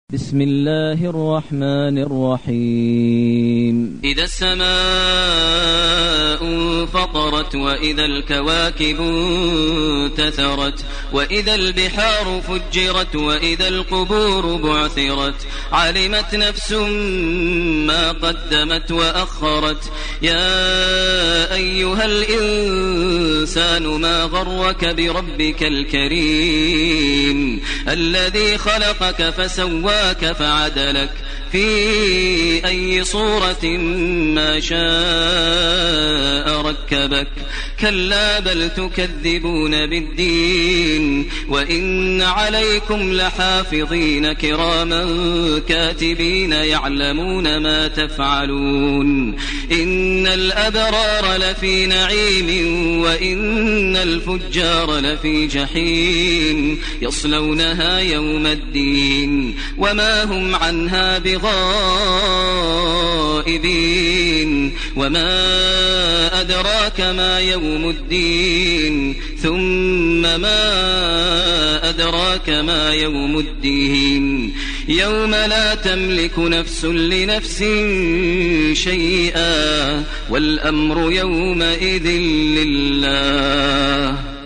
بسم الله الرحمن الرحيم. إذا السماء انفطرت وإذا الكواكب انتثرت وإذا البحار فجرت وإذا القبور بعثرت علمت نفس ما قدمت وأخرت يا أيها الإنسان ما غرك بربك الكريم الذي خلقك فسواك فعدلك في أي صورة ما شاء ركبك كلا بل تكذبون بالدين وإن عليكم لحافظين كراما كاتبين يعلمون ما تفعلون إن الأبرار لفي نعيم وإن الفجار لفي جحيم يصلونها يوم الدين وما هم عنها بغائبين وما أدراك ما يوم الدين ثم ما أدراك ما يوم الدين يوم لا تملك نفس لنفس شيئا والأمر يومئذ لله.